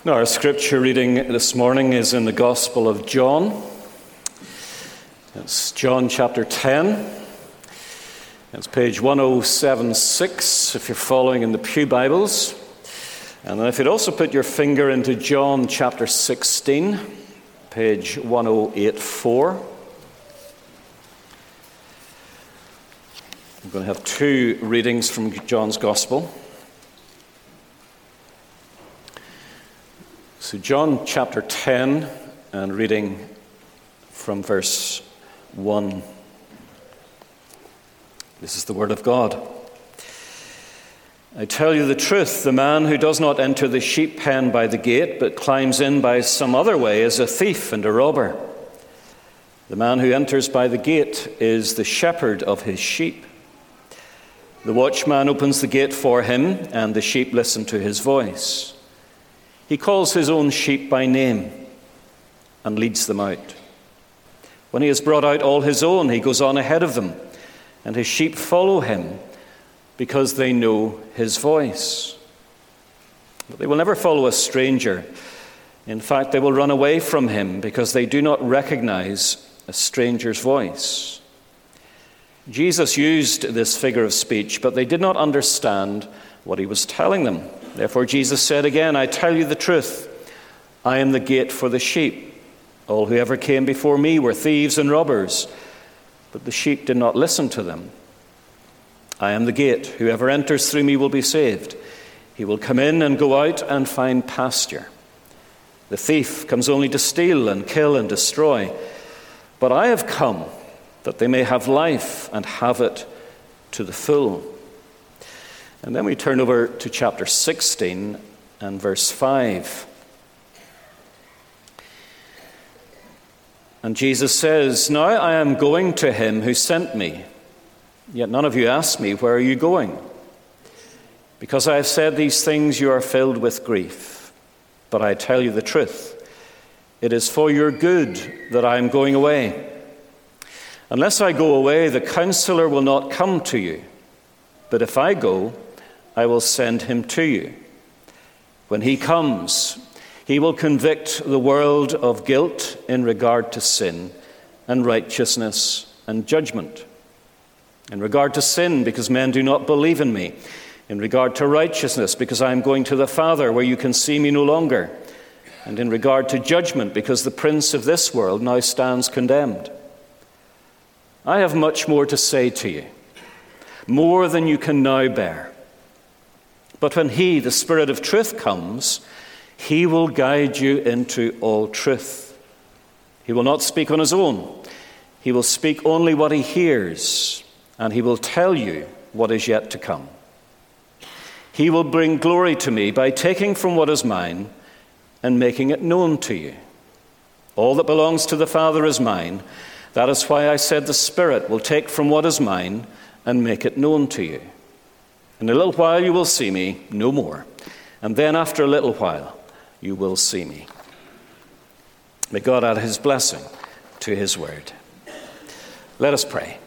Our scripture reading this morning is in the Gospel of John. It's John chapter 10. It's page 1076 if you're following in the Pew Bibles. And then if you'd also put your finger into John chapter 16, page 1084. I'm going to have two readings from John's Gospel. So John chapter 10, and reading from verse 1. This is the word of God. I tell you the truth, the man who does not enter the sheep pen by the gate, but climbs in by some other way, is a thief and a robber. The man who enters by the gate is the shepherd of his sheep. The watchman opens the gate for him, and the sheep listen to his voice. He calls his own sheep by name and leads them out. When he has brought out all his own, he goes on ahead of them, and his sheep follow him because they know his voice. But they will never follow a stranger. In fact, they will run away from him because they do not recognize a stranger's voice. Jesus used this figure of speech, but they did not understand what he was telling them. Therefore Jesus said again, I tell you the truth, I am the gate for the sheep. All who ever came before me were thieves and robbers, but the sheep did not listen to them. I am the gate. Whoever enters through me will be saved. He will come in and go out and find pasture. The thief comes only to steal and kill and destroy, but I have come that they may have life and have it to the full. And then we turn over to chapter 16 and verse 5. And Jesus says, Now I am going to him who sent me, yet none of you ask me, where are you going? Because I have said these things, you are filled with grief. But I tell you the truth, it is for your good that I am going away. Unless I go away, the counselor will not come to you. But if I go, I will send him to you. When he comes, he will convict the world of guilt in regard to sin and righteousness and judgment. In regard to sin, because men do not believe in me. In regard to righteousness, because I am going to the Father where you can see me no longer. And in regard to judgment, because the prince of this world now stands condemned. I have much more to say to you, more than you can now bear. But when he, the Spirit of truth, comes, he will guide you into all truth. He will not speak on his own. He will speak only what he hears, and he will tell you what is yet to come. He will bring glory to me by taking from what is mine and making it known to you. All that belongs to the Father is mine. That is why I said the Spirit will take from what is mine and make it known to you. In a little while you will see me no more, and then after a little while you will see me. May God add his blessing to his word. Let us pray.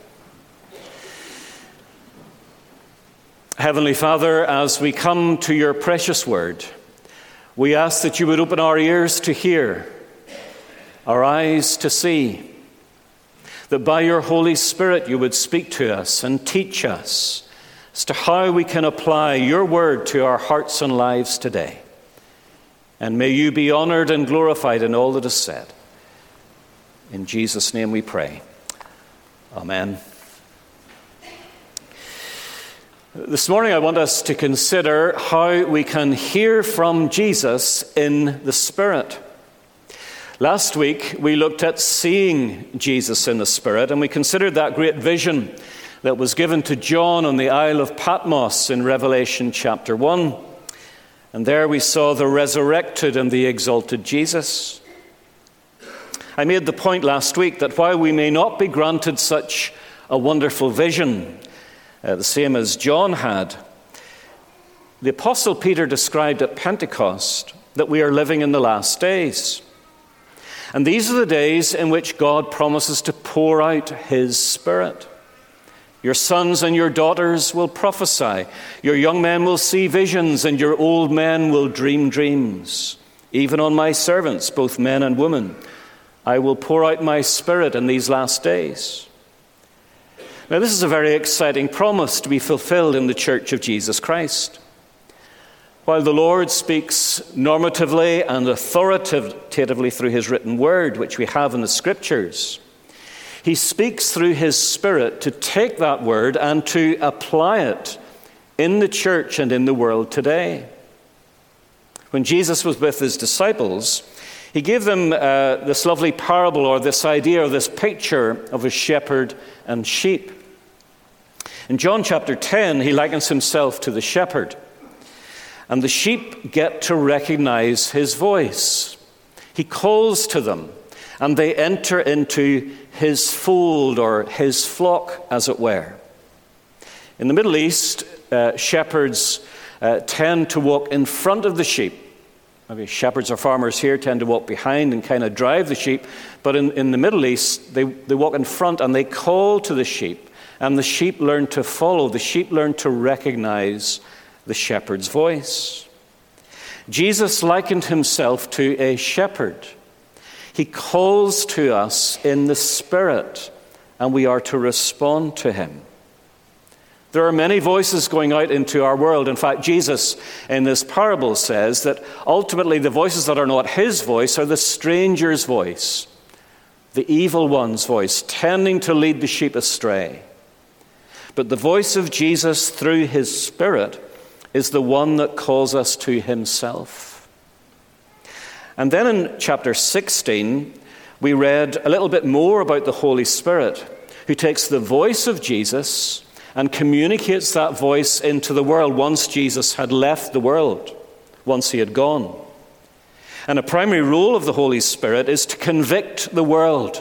Heavenly Father, as we come to your precious word, we ask that you would open our ears to hear, our eyes to see, that by your Holy Spirit you would speak to us and teach us as to how we can apply your word to our hearts and lives today. And may you be honored and glorified in all that is said. In Jesus' name we pray. Amen. This morning I want us to consider how we can hear from Jesus in the Spirit. Last week we looked at seeing Jesus in the Spirit, and we considered that great vision that was given to John on the Isle of Patmos in Revelation chapter 1. And there we saw the resurrected and the exalted Jesus. I made the point last week that while we may not be granted such a wonderful vision, the same as John had, the Apostle Peter described at Pentecost that we are living in the last days. And these are the days in which God promises to pour out his Spirit. Your sons and your daughters will prophesy. Your young men will see visions, and your old men will dream dreams. even on my servants, both men and women. I will pour out my Spirit in these last days." Now, this is a very exciting promise to be fulfilled in the Church of Jesus Christ. While the Lord speaks normatively and authoritatively through his written word, which we have in the Scriptures, he speaks through his Spirit to take that word and to apply it in the church and in the world today. When Jesus was with his disciples, he gave them this lovely parable, or this idea, or this picture of a shepherd and sheep. In John chapter 10, he likens himself to the shepherd. And the sheep get to recognize his voice. He calls to them, and they enter into his fold, or his flock, as it were. In the Middle East, shepherds tend to walk in front of the sheep. Maybe shepherds or farmers here tend to walk behind and kind of drive the sheep. But in the Middle East, they walk in front and they call to the sheep. And the sheep learn to follow. The sheep learn to recognize the shepherd's voice. Jesus likened himself to a shepherd. He calls to us in the Spirit, and we are to respond to him. There are many voices going out into our world. In fact, Jesus in this parable says that ultimately the voices that are not his voice are the stranger's voice, the evil one's voice, tending to lead the sheep astray. But the voice of Jesus through his Spirit is the one that calls us to himself. And then in chapter 16, we read a little bit more about the Holy Spirit, who takes the voice of Jesus and communicates that voice into the world once Jesus had left the world, once he had gone. And a primary role of the Holy Spirit is to convict the world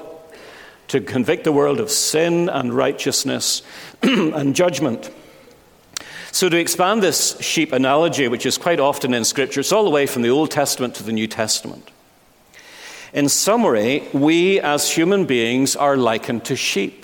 of sin and righteousness and judgment. So to expand this sheep analogy, which is quite often in Scripture, it's all the way from the Old Testament to the New Testament. In summary, we as human beings are likened to sheep.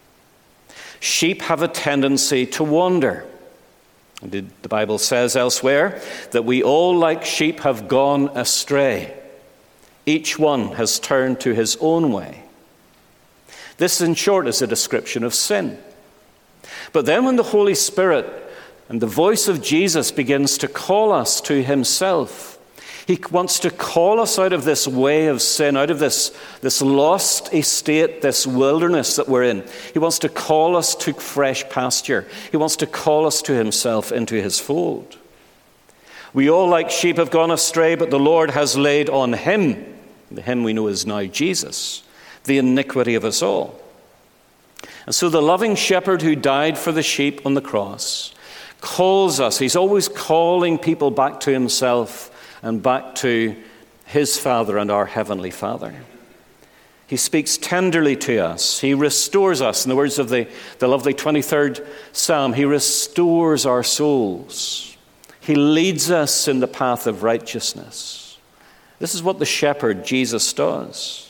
Sheep have a tendency to wander. Indeed, the Bible says elsewhere that we all, like sheep, have gone astray. Each one has turned to his own way. This, in short, is a description of sin. But then when the Holy Spirit and the voice of Jesus begins to call us to himself, he wants to call us out of this way of sin, out of this lost estate, this wilderness that we're in. He wants to call us to fresh pasture. He wants to call us to himself, into his fold. We all, like sheep, have gone astray, but the Lord has laid on him, the him we know is now Jesus, the iniquity of us all. And so the loving shepherd who died for the sheep on the cross calls us. He's always calling people back to himself and back to his Father and our Heavenly Father. He speaks tenderly to us. He restores us. In the words of the lovely 23rd Psalm, he restores our souls. He leads us in the path of righteousness. This is what the shepherd, Jesus, does.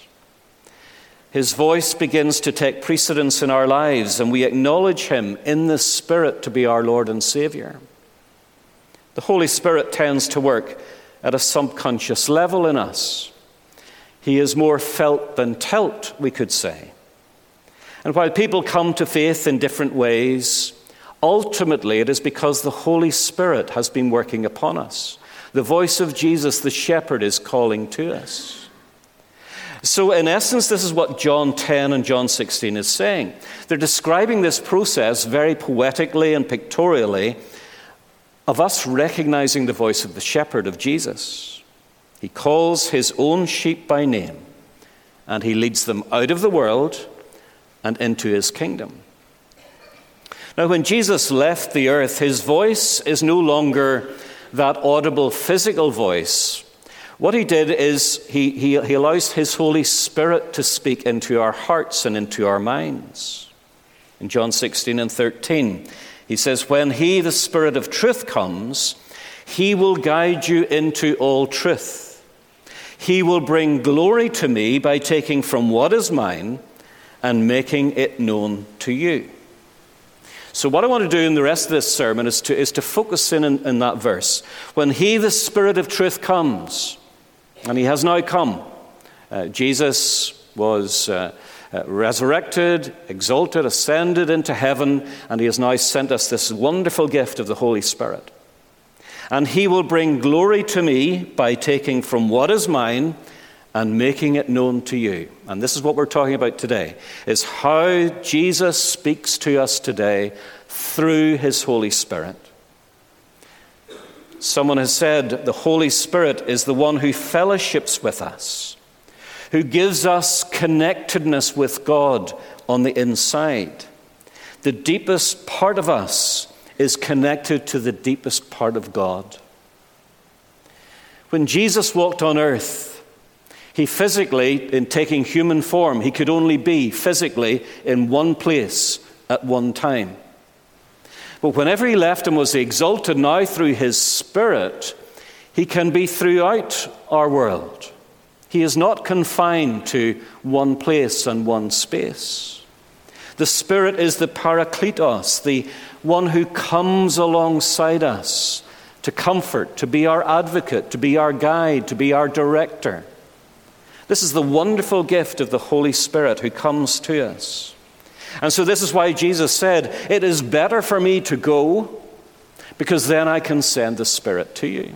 His voice begins to take precedence in our lives, and we acknowledge him in the Spirit to be our Lord and Savior. The Holy Spirit tends to work at a subconscious level in us. He is more felt than telt, we could say. And while people come to faith in different ways, ultimately it is because the Holy Spirit has been working upon us. The voice of Jesus, the shepherd, is calling to us. So in essence, this is what John 10 and John 16 is saying. They're describing this process very poetically and pictorially of us recognizing the voice of the shepherd, of Jesus. He calls his own sheep by name, and he leads them out of the world and into his kingdom. Now, when Jesus left the earth, his voice is no longer that audible physical voice. What he did is he allows his Holy Spirit to speak into our hearts and into our minds. In John 16 and 13, he says, "When he, the Spirit of truth, comes, he will guide you into all truth. He will bring glory to me by taking from what is mine and making it known to you." So what I want to do in the rest of this sermon is to focus in that verse. When he, the Spirit of truth, comes, And he has now come. Jesus was resurrected, exalted, ascended into heaven, and he has now sent us this wonderful gift of the Holy Spirit. And he will bring glory to me by taking from what is mine and making it known to you. And this is what we're talking about today, is how Jesus speaks to us today through his Holy Spirit. Someone has said the Holy Spirit is the one who fellowships with us, who gives us connectedness with God on the inside. The deepest part of us is connected to the deepest part of God. When Jesus walked on earth, he physically, in taking human form, he could only be physically in one place at one time. But whenever he left and was exalted now through his Spirit, he can be throughout our world. He is not confined to one place and one space. The Spirit is the Parakletos, the one who comes alongside us to comfort, to be our advocate, to be our guide, to be our director. This is the wonderful gift of the Holy Spirit who comes to us. And so this is why Jesus said, it is better for me to go, because then I can send the Spirit to you.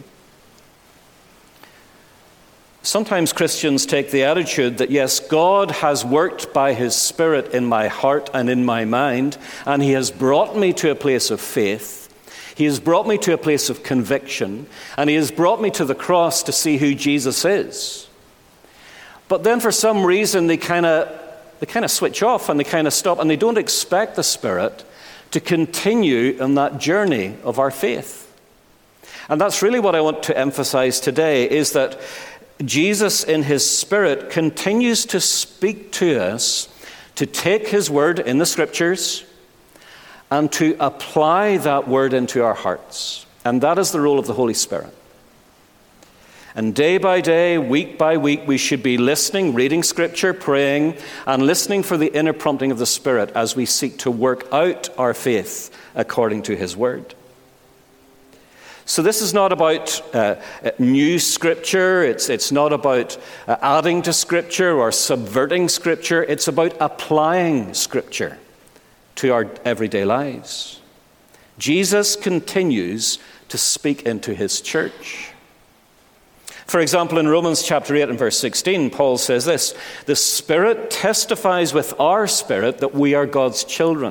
Sometimes Christians take the attitude that, yes, God has worked by his Spirit in my heart and in my mind, and he has brought me to a place of faith. He has brought me to a place of conviction, and he has brought me to the cross to see who Jesus is. But then for some reason they kind of switch off and they kind of stop, and they don't expect the Spirit to continue on that journey of our faith. And that's really what I want to emphasize today, is that Jesus in his Spirit continues to speak to us, to take his word in the Scriptures and to apply that word into our hearts. And that is the role of the Holy Spirit. And day by day, week by week, we should be listening, reading Scripture, praying, and listening for the inner prompting of the Spirit as we seek to work out our faith according to his word. So this is not about new Scripture. It's not about adding to Scripture or subverting Scripture. It's about applying Scripture to our everyday lives. Jesus continues to speak into his church. For example, in Romans chapter 8 and verse 16, Paul says this, "The Spirit testifies with our spirit that we are God's children."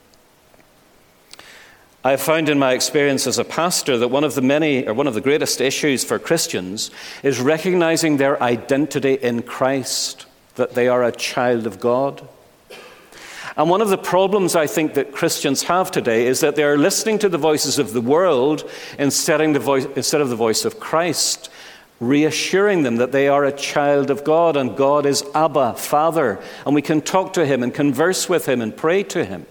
I have found in my experience as a pastor that one of the greatest issues for Christians is recognizing their identity in Christ, that they are a child of God. And one of the problems I think that Christians have today is that they are listening to the voices of the world instead of the voice of Christ, reassuring them that they are a child of God and God is Abba, Father, and we can talk to him and converse with him and pray to him.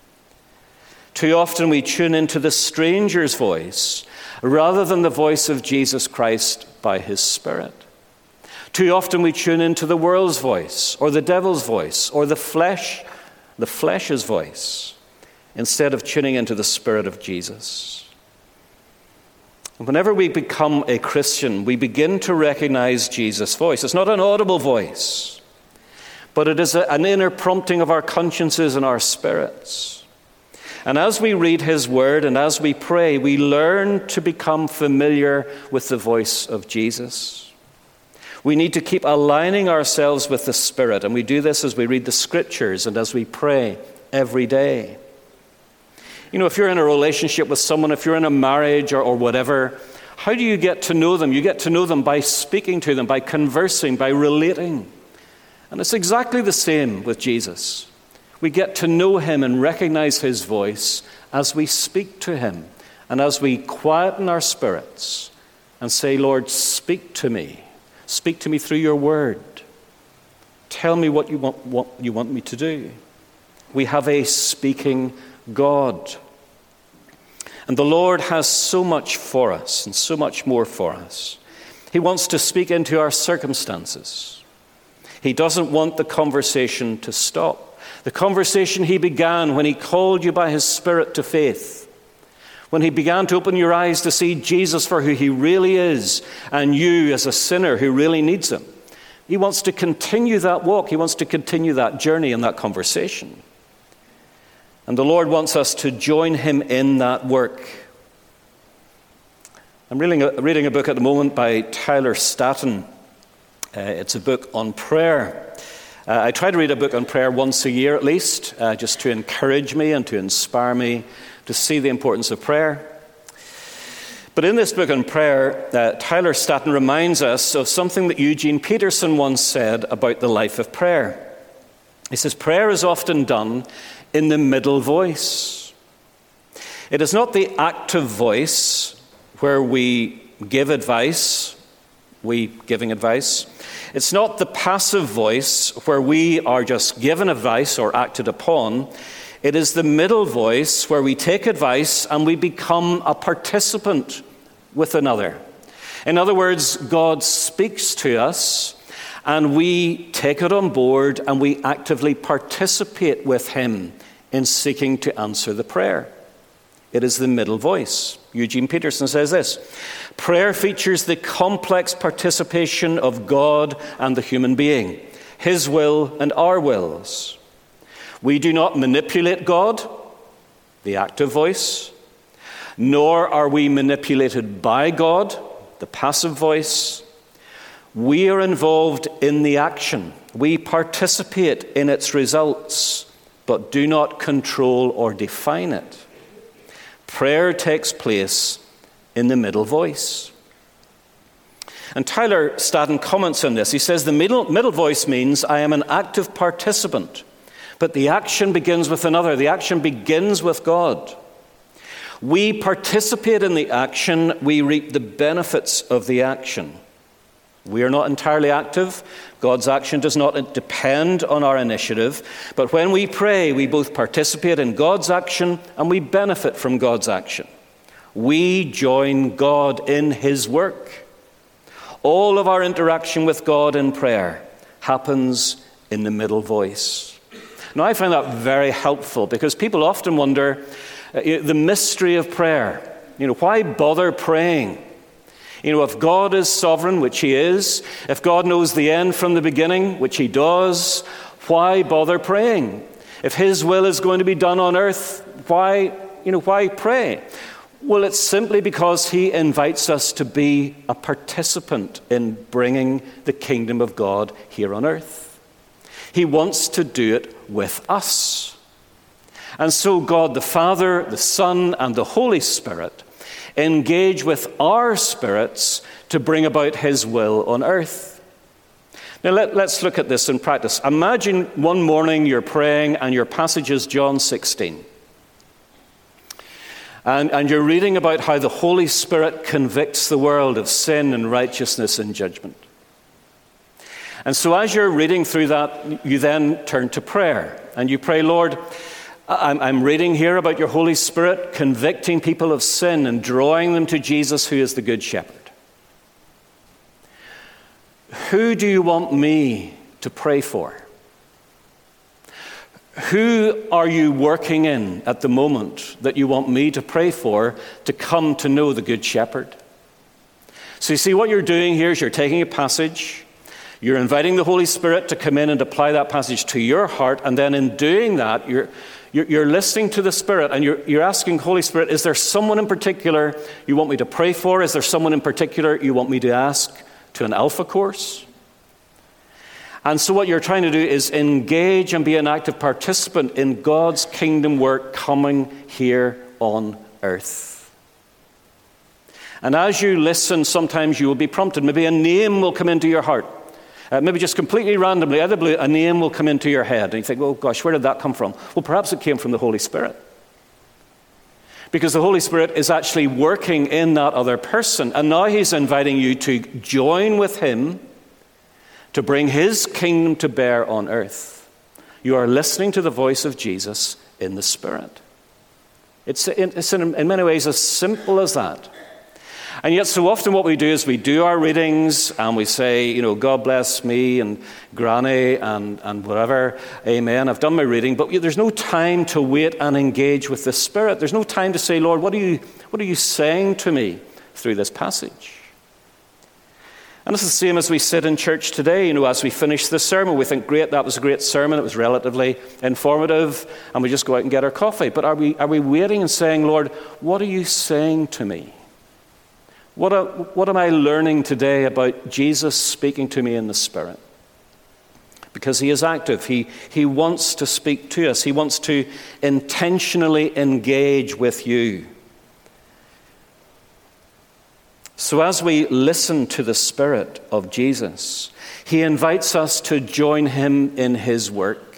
Too often we tune into the stranger's voice rather than the voice of Jesus Christ by his Spirit. Too often we tune into the world's voice or the devil's voice or the flesh's voice instead of tuning into the Spirit of Jesus. And whenever we become a Christian, we begin to recognize Jesus' voice. It's not an audible voice, but it is an inner prompting of our consciences and our spirits. And as we read his word and as we pray, we learn to become familiar with the voice of Jesus. We need to keep aligning ourselves with the Spirit, and we do this as we read the Scriptures and as we pray every day. You know, if you're in a relationship with someone, if you're in a marriage or whatever, how do you get to know them? You get to know them by speaking to them, by conversing, by relating. And it's exactly the same with Jesus. We get to know him and recognize his voice as we speak to him and as we quieten our spirits and say, Lord, speak to me. Speak to me through your word. Tell me what you want me to do. We have a speaking God. And the Lord has so much for us and so much more for us. He wants to speak into our circumstances. He doesn't want the conversation to stop. The conversation he began when he called you by his Spirit to faith when he began to open your eyes to see Jesus for who he really is, and you as a sinner who really needs him. He wants to continue that walk. He wants to continue that journey and that conversation. And the Lord wants us to join him in that work. I'm reading a book at the moment by Tyler Staton. It's a book on prayer. I try to read a book on prayer once a year at least, just to encourage me and to inspire me to see the importance of prayer. But in this book on prayer, Tyler Staton reminds us of something that Eugene Peterson once said about the life of prayer. He says, prayer is often done in the middle voice. It is not the active voice where we give advice, giving advice. It's not the passive voice where we are just given advice or acted upon. It is the middle voice where we take advice and we become a participant with another. In other words, God speaks to us and we take it on board and we actively participate with him in seeking to answer the prayer. It is the middle voice. Eugene Peterson says this: prayer features the complex participation of God and the human being, his will and our wills. We do not manipulate God, the active voice, nor are we manipulated by God, the passive voice. We are involved in the action. We participate in its results, but do not control or define it. Prayer takes place in the middle voice. And Tyler Staton comments on this. He says the middle voice means I am an active participant, but the action begins with another. The action begins with God. We participate in the action. We reap the benefits of the action. We are not entirely active. God's action does not depend on our initiative. But when we pray, we both participate in God's action and we benefit from God's action. We join God in his work. All of our interaction with God in prayer happens in the middle voice. Now, I find that very helpful because people often wonder the mystery of prayer. Why bother praying? If God is sovereign, which he is, if God knows the end from the beginning, which he does, why bother praying? If his will is going to be done on earth, why pray? Well, it's simply because he invites us to be a participant in bringing the kingdom of God here on earth. He wants to do it with us. And so God the Father, the Son, and the Holy Spirit engage with our spirits to bring about his will on earth. Now let's look at this in practice. Imagine one morning you're praying and your passage is John 16. And you're reading about how the Holy Spirit convicts the world of sin and righteousness and judgment. And so as you're reading through that, you then turn to prayer. And you pray, Lord, I'm reading here about your Holy Spirit convicting people of sin and drawing them to Jesus, who is the Good Shepherd. Who do you want me to pray for? Who are you working in at the moment that you want me to pray for to come to know the Good Shepherd? So you see, what you're doing here is you're taking a passage, you're inviting the Holy Spirit to come in and apply that passage to your heart, and then in doing that, you're listening to the Spirit and you're asking, Holy Spirit, is there someone in particular you want me to pray for? Is there someone in particular you want me to ask to an Alpha course? And so what you're trying to do is engage and be an active participant in God's kingdom work coming here on earth. And as you listen, sometimes you will be prompted. Maybe a name will come into your heart. Maybe just completely randomly, out of the blue, a name will come into your head. And you think, oh gosh, where did that come from? Well, perhaps it came from the Holy Spirit. Because the Holy Spirit is actually working in that other person. And now he's inviting you to join with him to bring his kingdom to bear on earth. You are listening to the voice of Jesus in the Spirit. It's in many ways as simple as that. And yet so often what we do is we do our readings and we say, God bless me and granny and whatever, amen, I've done my reading. But there's no time to wait and engage with the Spirit. There's no time to say, Lord, what are What are you saying to me through this passage? And it's the same as we sit in church today. As we finish this sermon, we think, great, that was a great sermon. It was relatively informative, and we just go out and get our coffee. But are we waiting and saying, Lord, what are you saying to me? What am I learning today about Jesus speaking to me in the Spirit? Because he is active. He wants to speak to us. He wants to intentionally engage with you. So as we listen to the Spirit of Jesus, he invites us to join him in his work.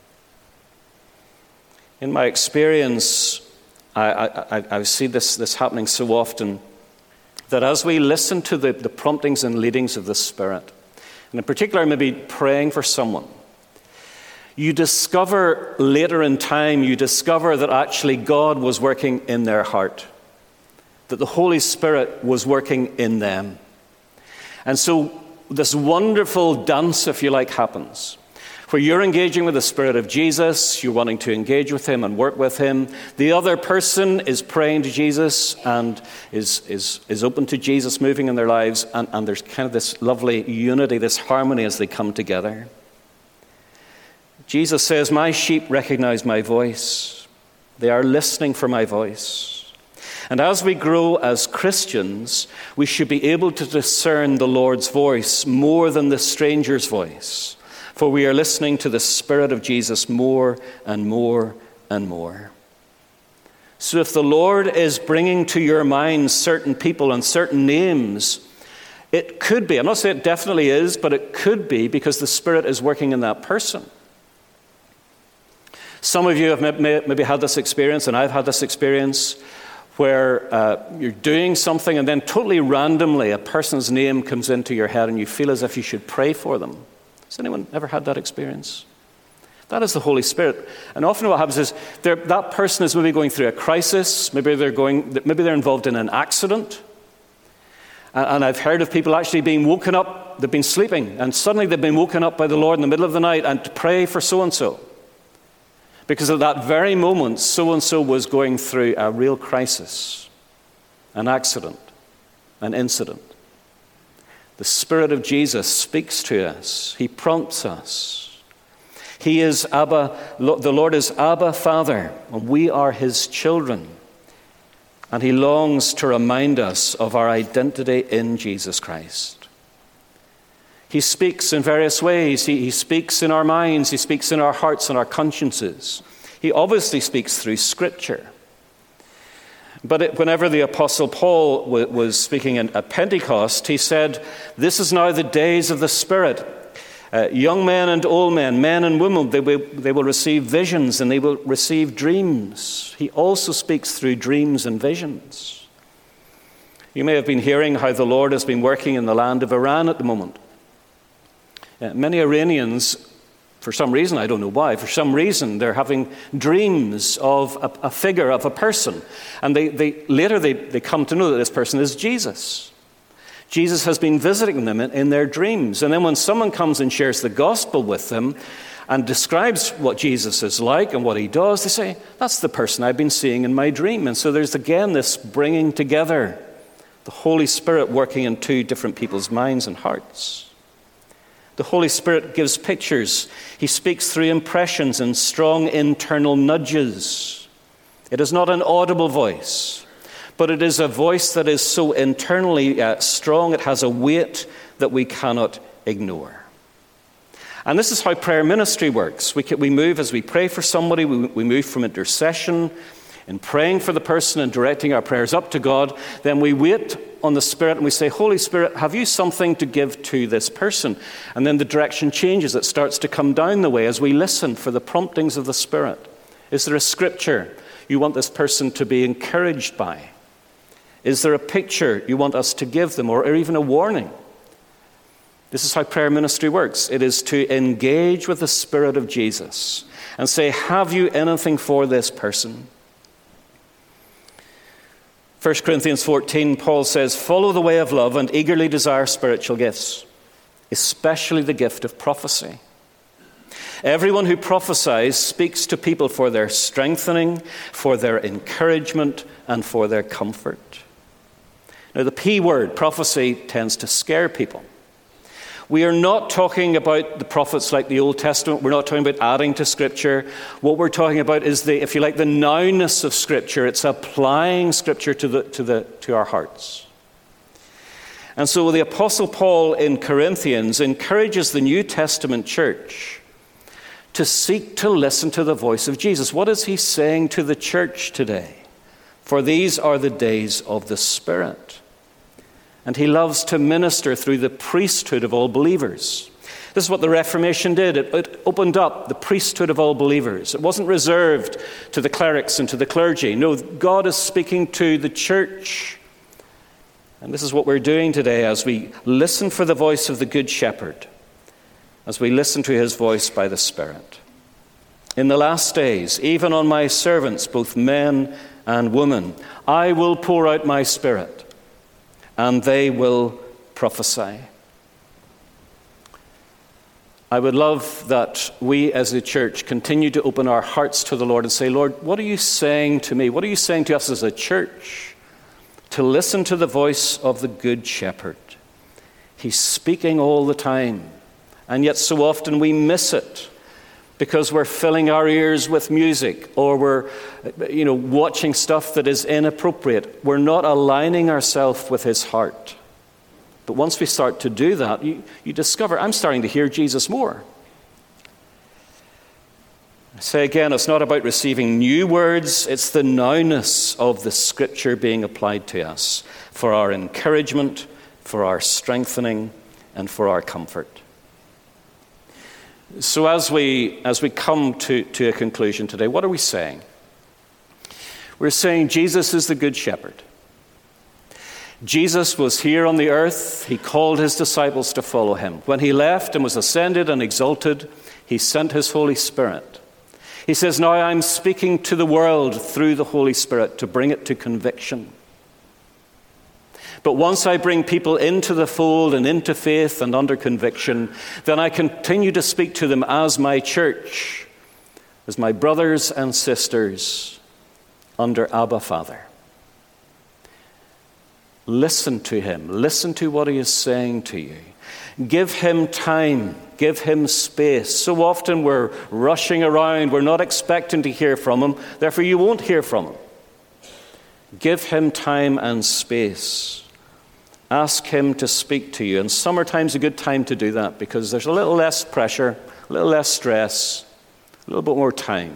In my experience, I see this happening so often, that as we listen to the promptings and leadings of the Spirit, and in particular maybe praying for someone, you discover later in time, that actually God was working in their heart, that the Holy Spirit was working in them. And so this wonderful dance, if you like, happens, where you're engaging with the Spirit of Jesus, you're wanting to engage with him and work with him. The other person is praying to Jesus and is open to Jesus moving in their lives, and there's kind of this lovely unity, this harmony as they come together. Jesus says, my sheep recognize my voice. They are listening for my voice. And as we grow as Christians, we should be able to discern the Lord's voice more than the stranger's voice, for we are listening to the Spirit of Jesus more and more and more. So if the Lord is bringing to your mind certain people and certain names, it could be, I'm not saying it definitely is, but it could be because the Spirit is working in that person. Some of you have maybe had this experience, and I've had this experience, where you're doing something and then totally randomly a person's name comes into your head and you feel as if you should pray for them. Has anyone ever had that experience? That is the Holy Spirit. And often what happens is that person is maybe going through a crisis, maybe they're involved in an accident. And I've heard of people actually being woken up, they've been sleeping, and suddenly they've been woken up by the Lord in the middle of the night and to pray for so-and-so. Because at that very moment, so-and-so was going through a real crisis, an accident, an incident. The Spirit of Jesus speaks to us. He prompts us. He is Abba, the Lord is Abba Father, and we are his children. And he longs to remind us of our identity in Jesus Christ. He speaks in various ways. He speaks in our minds. He speaks in our hearts and our consciences. He obviously speaks through Scripture. But whenever the Apostle Paul was speaking at Pentecost, he said, this is now the days of the Spirit. Young men and old men, men and women, they will receive visions and they will receive dreams. He also speaks through dreams and visions. You may have been hearing how the Lord has been working in the land of Iran at the moment. Many Iranians, for some reason, I don't know why, for some reason they're having dreams of a figure, of a person. And later they come to know that this person is Jesus. Jesus has been visiting them in their dreams. And then when someone comes and shares the gospel with them and describes what Jesus is like and what he does, they say, that's the person I've been seeing in my dream. And so there's again this bringing together, the Holy Spirit working in two different people's minds and hearts. The Holy Spirit gives pictures. He speaks through impressions and strong internal nudges. It is not an audible voice, but it is a voice that is so internally strong, it has a weight that we cannot ignore. And this is how prayer ministry works. We move as we pray for somebody, we move from intercession in praying for the person and directing our prayers up to God. Then we wait on the Spirit and we say, Holy Spirit, have you something to give to this person? And then the direction changes. It starts to come down the way as we listen for the promptings of the Spirit. Is there a scripture you want this person to be encouraged by? Is there a picture you want us to give them, or even a warning? This is how prayer ministry works. It is to engage with the Spirit of Jesus and say, have you anything for this person? 1 Corinthians 14, Paul says, follow the way of love and eagerly desire spiritual gifts, especially the gift of prophecy. Everyone who prophesies speaks to people for their strengthening, for their encouragement, and for their comfort. Now, the P word, prophecy, tends to scare people. We are not talking about the prophets like the Old Testament. We're not talking about adding to Scripture. What we're talking about is the nowness of Scripture. It's applying Scripture to our hearts. And so the Apostle Paul in Corinthians encourages the New Testament church to seek to listen to the voice of Jesus. What is he saying to the church today? For these are the days of the Spirit. And he loves to minister through the priesthood of all believers. This is what the Reformation did. It opened up the priesthood of all believers. It wasn't reserved to the clerics and to the clergy. No, God is speaking to the church. And this is what we're doing today as we listen for the voice of the Good Shepherd, as we listen to his voice by the Spirit. In the last days, even on my servants, both men and women, I will pour out my Spirit, and they will prophesy. I would love that we as a church continue to open our hearts to the Lord and say, Lord, what are you saying to me? What are you saying to us as a church? To listen to the voice of the Good Shepherd. He's speaking all the time, and yet so often we miss it because we're filling our ears with music, or we're watching stuff that is inappropriate. We're not aligning ourselves with his heart. But once we start to do that, you discover, I'm starting to hear Jesus more. I say again, it's not about receiving new words, it's the nowness of the Scripture being applied to us for our encouragement, for our strengthening, and for our comfort. So as we come to a conclusion today, what are we saying? We're saying Jesus is the Good Shepherd. Jesus was here on the earth. He called his disciples to follow him. When he left and was ascended and exalted, he sent his Holy Spirit. He says, now I'm speaking to the world through the Holy Spirit to bring it to conviction. But once I bring people into the fold and into faith and under conviction, then I continue to speak to them as my church, as my brothers and sisters under Abba Father. Listen to him. Listen to what he is saying to you. Give him time. Give him space. So often we're rushing around. We're not expecting to hear from him. Therefore, you won't hear from him. Give him time and space. Ask him to speak to you. And summertime's a good time to do that because there's a little less pressure, a little less stress, a little bit more time.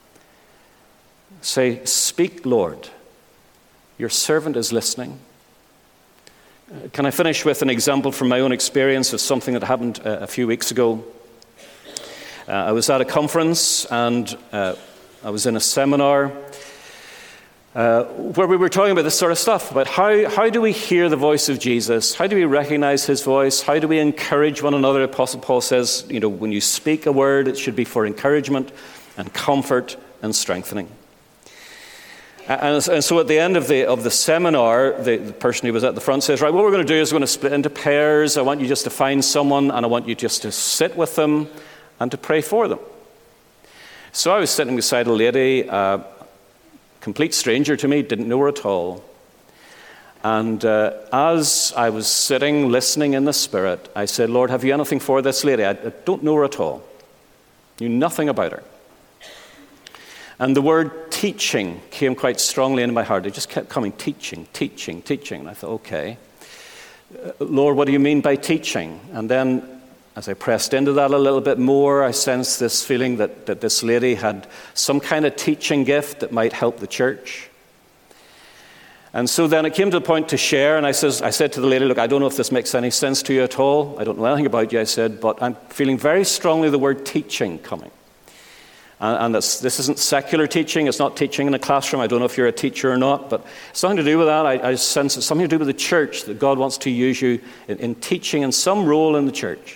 Say, speak, Lord. Your servant is listening. Can I finish with an example from my own experience of something that happened a few weeks ago? I was at a conference and I was in a seminar where we were talking about this sort of stuff, about how do we hear the voice of Jesus? How do we recognize his voice? How do we encourage one another? Apostle Paul says, when you speak a word, it should be for encouragement and comfort and strengthening. And so at the end of the seminar, the person who was at the front says, right, what we're going to do is we're going to split into pairs. I want you just to find someone, and I want you just to sit with them and to pray for them. So I was sitting beside a lady, complete stranger to me, didn't know her at all. And as I was sitting, listening in the Spirit, I said, Lord, have you anything for this lady? I don't know her at all. Knew nothing about her. And the word teaching came quite strongly into my heart. It just kept coming, teaching. And I thought, okay, Lord, what do you mean by teaching? And then as I pressed into that a little bit more, I sensed this feeling that this lady had some kind of teaching gift that might help the church. And so then it came to the point to share, and I said to the lady, look, I don't know if this makes any sense to you at all. I don't know anything about you, I said, but I'm feeling very strongly the word teaching coming. And this isn't secular teaching. It's not teaching in a classroom. I don't know if you're a teacher or not, but it's nothing to do with that. I sense it's something to do with the church, that God wants to use you in teaching in some role in the church.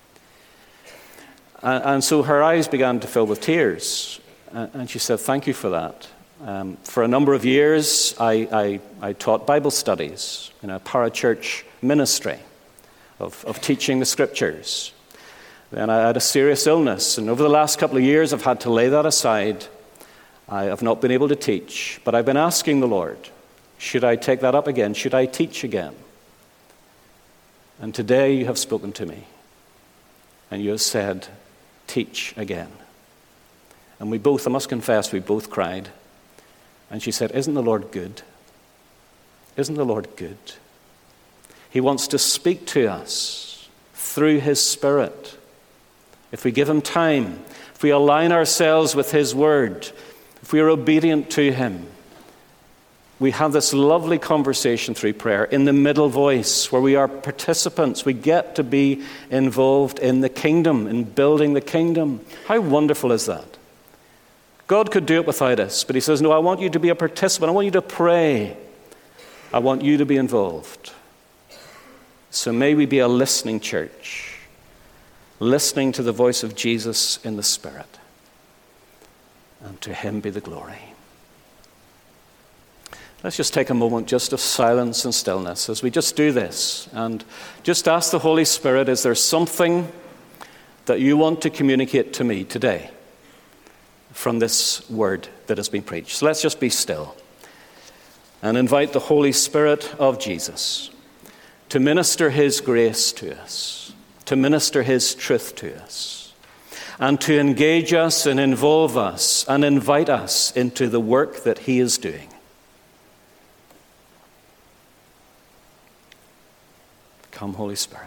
And so her eyes began to fill with tears. And she said, thank you for that. For a number of years, I taught Bible studies in a parachurch ministry of teaching the Scriptures. Then I had a serious illness, and over the last couple of years I've had to lay that aside. I have not been able to teach, but I've been asking the Lord, should I take that up again? Should I teach again? And today you have spoken to me, and you have said, teach again. And we both, I must confess, we both cried. And she said, isn't the Lord good? Isn't the Lord good? He wants to speak to us through his Spirit. If we give him time, if we align ourselves with his word, if we are obedient to him, we have this lovely conversation through prayer in the middle voice where we are participants. We get to be involved in the kingdom, in building the kingdom. How wonderful is that? God could do it without us, but he says, no, I want you to be a participant. I want you to pray. I want you to be involved. So may we be a listening church, listening to the voice of Jesus in the Spirit. And to him be the glory. Let's just take a moment just of silence and stillness as we just do this and just ask the Holy Spirit, is there something that you want to communicate to me today from this word that has been preached? So let's just be still and invite the Holy Spirit of Jesus to minister his grace to us, to minister his truth to us, and to engage us and involve us and invite us into the work that he is doing. Come, Holy Spirit.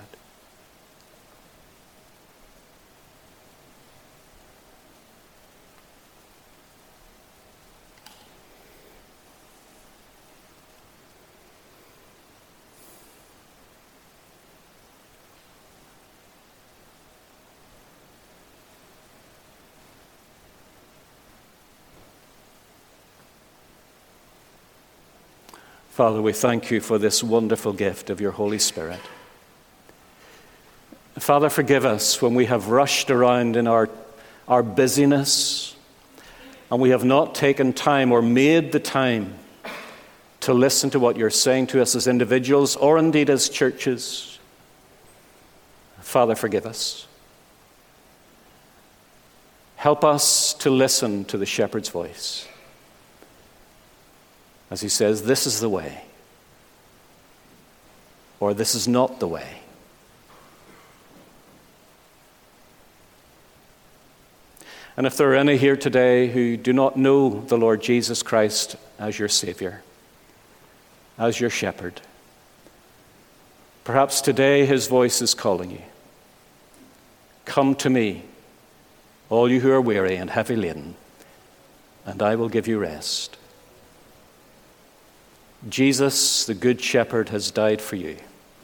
Father, we thank you for this wonderful gift of your Holy Spirit. Father, forgive us when we have rushed around in our busyness and we have not taken time or made the time to listen to what you're saying to us as individuals or indeed as churches. Father, forgive us. Help us to listen to the shepherd's voice. As he says, this is the way, or this is not the way. And if there are any here today who do not know the Lord Jesus Christ as your Savior, as your shepherd, perhaps today his voice is calling you. Come to me, all you who are weary and heavy laden, and I will give you rest. Jesus, the Good Shepherd, has died for you.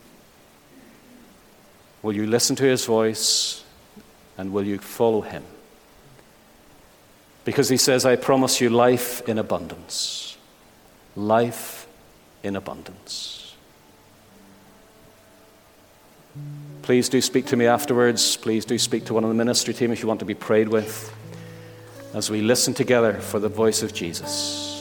Will you listen to his voice and will you follow him? Because he says, I promise you life in abundance. Life in abundance. Please do speak to me afterwards. Please do speak to one of the ministry team if you want to be prayed with as we listen together for the voice of Jesus.